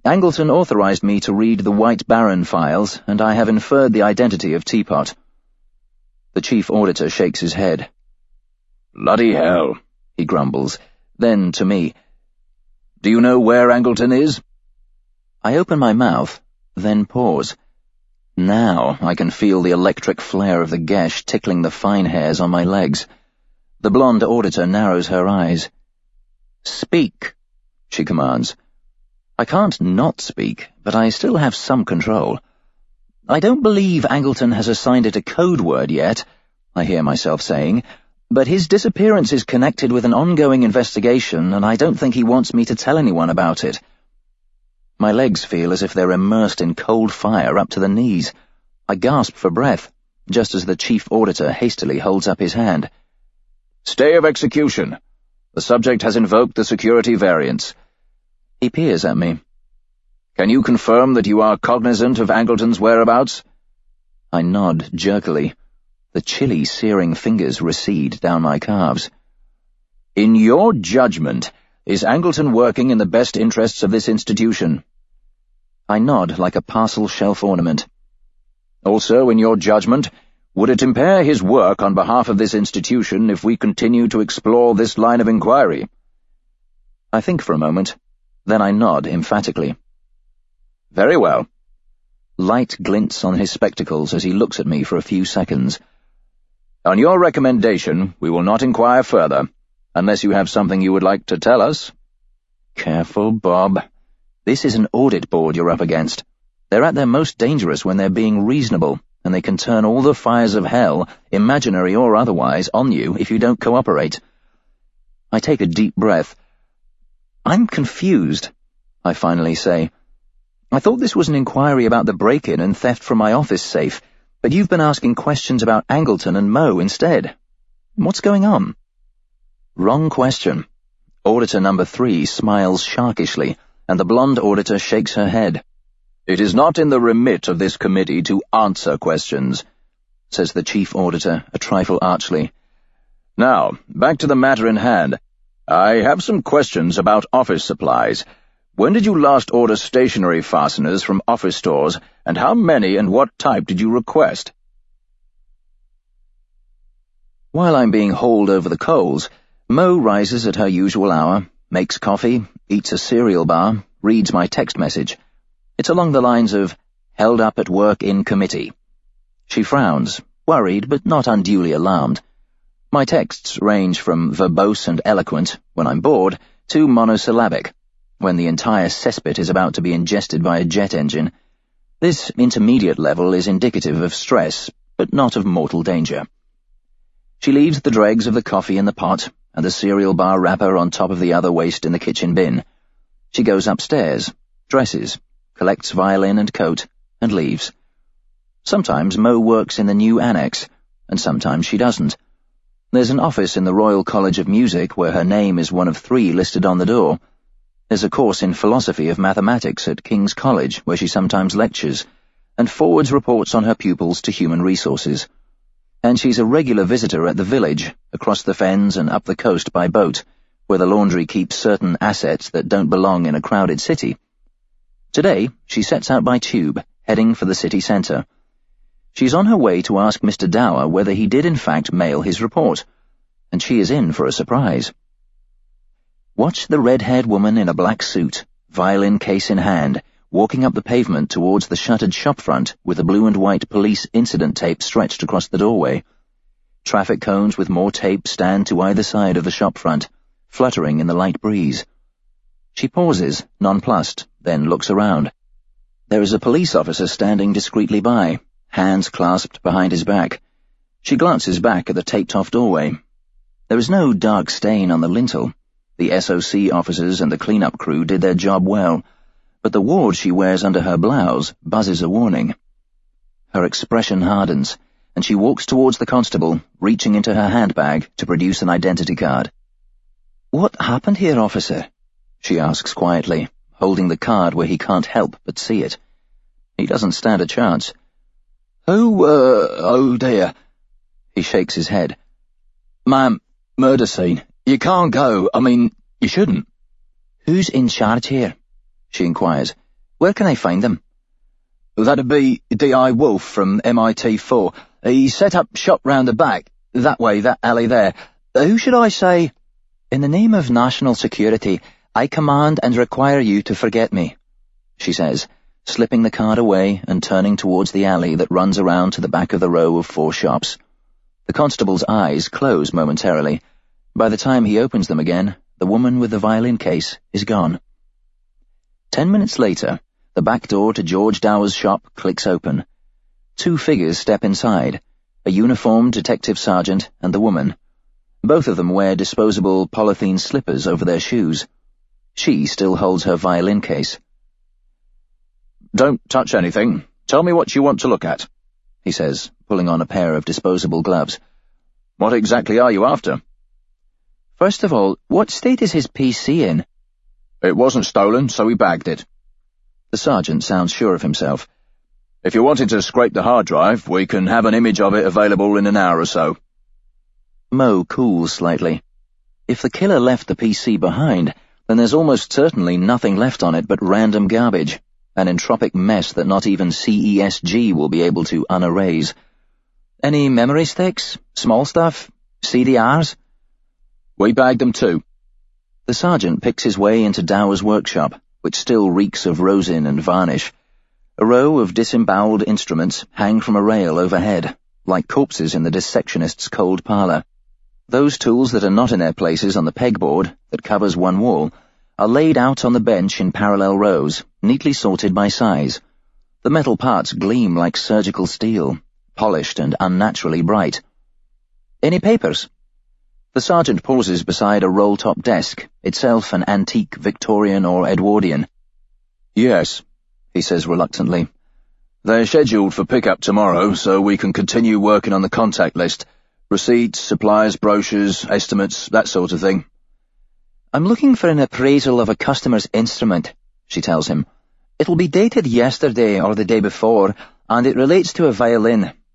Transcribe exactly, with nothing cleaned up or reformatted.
Angleton authorized me to read the White Baron files, and I have inferred the identity of Teapot. The chief auditor shakes his head. Bloody hell, he grumbles. Then to me, do you know where Angleton is? I open my mouth, then pause. Now I can feel the electric flare of the gesh tickling the fine hairs on my legs. The blonde auditor narrows her eyes. Speak, she commands. I can't not speak, but I still have some control. I don't believe Angleton has assigned it a code word yet, I hear myself saying, but his disappearance is connected with an ongoing investigation, and I don't think he wants me to tell anyone about it. My legs feel as if they're immersed in cold fire up to the knees. I gasp for breath, just as the chief auditor hastily holds up his hand. Stay of execution. The subject has invoked the security variance. He peers at me. Can you confirm that you are cognizant of Angleton's whereabouts? I nod jerkily. The chilly, searing fingers recede down my calves. In your judgment, is Angleton working in the best interests of this institution? I nod like a parcel shelf ornament. Also, in your judgment, would it impair his work on behalf of this institution if we continue to explore this line of inquiry? I think for a moment. Then I nod emphatically. Very well. Light glints on his spectacles as he looks at me for a few seconds. On your recommendation, we will not inquire further, unless you have something you would like to tell us. Careful, Bob. This is an audit board you're up against. They're at their most dangerous when they're being reasonable, and they can turn all the fires of hell, imaginary or otherwise, on you if you don't cooperate. I take a deep breath. I'm confused, I finally say. I thought this was an inquiry about the break-in and theft from my office safe, but you've been asking questions about Angleton and Moe instead. What's going on? Wrong question. Auditor number three smiles sharkishly, and the blonde auditor shakes her head. It is not in the remit of this committee to answer questions, says the chief auditor, a trifle archly. Now, back to the matter in hand. I have some questions about office supplies. When did you last order stationery fasteners from office stores, and how many and what type did you request? While I'm being hauled over the coals, Moe rises at her usual hour, makes coffee, eats a cereal bar, reads my text message. It's along the lines of, held up at work in committee. She frowns, worried but not unduly alarmed. My texts range from verbose and eloquent, when I'm bored, to monosyllabic, when the entire cesspit is about to be ingested by a jet engine. This intermediate level is indicative of stress, but not of mortal danger. She leaves the dregs of the coffee in the pot, and the cereal bar wrapper on top of the other waste in the kitchen bin. She goes upstairs, dresses, collects violin and coat, and leaves. Sometimes Moe works in the new annex, and sometimes she doesn't. There's an office in the Royal College of Music where her name is one of three listed on the door. There's a course in philosophy of mathematics at King's College where she sometimes lectures, and forwards reports on her pupils to Human Resources. And she's a regular visitor at the village, across the fens and up the coast by boat, where the laundry keeps certain assets that don't belong in a crowded city. Today, she sets out by tube, heading for the city centre. She's on her way to ask Mister Dower whether he did in fact mail his report, and she is in for a surprise. Watch the red-haired woman in a black suit, violin case in hand, walking up the pavement towards the shuttered shopfront with the blue and white police incident tape stretched across the doorway. Traffic cones with more tape stand to either side of the shopfront, fluttering in the light breeze. She pauses, nonplussed, then looks around. There is a police officer standing discreetly by, hands clasped behind his back. She glances back at the taped-off doorway. There is no dark stain on the lintel. The S O C officers and the clean-up crew did their job well, but the ward she wears under her blouse buzzes a warning. Her expression hardens, and she walks towards the constable, reaching into her handbag to produce an identity card. "What happened here, officer?" she asks quietly, holding the card where he can't help but see it. He doesn't stand a chance. "Oh, uh, oh dear." He shakes his head. "Ma'am, murder scene. You can't go. I mean, you shouldn't." "Who's in charge here?" she inquires. Where can I find them? That'd be D I Wolf from M I T four. He set up shop round the back. That way, that alley there. Who should I say? In the name of national security, I command and require you to forget me, she says, slipping the card away and turning towards the alley that runs around to the back of the row of four shops. The constable's eyes close momentarily. By the time he opens them again, the woman with the violin case is gone. Ten minutes later, the back door to George Dower's shop clicks open. Two figures step inside, a uniformed detective sergeant and the woman. Both of them wear disposable polythene slippers over their shoes. She still holds her violin case. Don't touch anything. Tell me what you want to look at, he says, pulling on a pair of disposable gloves. What exactly are you after? First of all, what state is his P C in? It wasn't stolen, so we bagged it. The sergeant sounds sure of himself. If you wanted to scrape the hard drive, we can have an image of it available in an hour or so. Mo cools slightly. If the killer left the P C behind, then there's almost certainly nothing left on it but random garbage, an entropic mess that not even C E S G will be able to unerase. Any memory sticks? Small stuff? C D Rs? We bagged them too. The sergeant picks his way into Dower's workshop, which still reeks of rosin and varnish. A row of disemboweled instruments hang from a rail overhead, like corpses in the dissectionist's cold parlour. Those tools that are not in their places on the pegboard that covers one wall are laid out on the bench in parallel rows, neatly sorted by size. The metal parts gleam like surgical steel, polished and unnaturally bright. Any papers? The sergeant pauses beside a roll-top desk, itself an antique Victorian or Edwardian. Yes, he says reluctantly. They're scheduled for pickup tomorrow, so we can continue working on the contact list. Receipts, suppliers, brochures, estimates, that sort of thing. I'm looking for an appraisal of a customer's instrument, she tells him. It'll be dated yesterday or the day before, and it relates to a violin,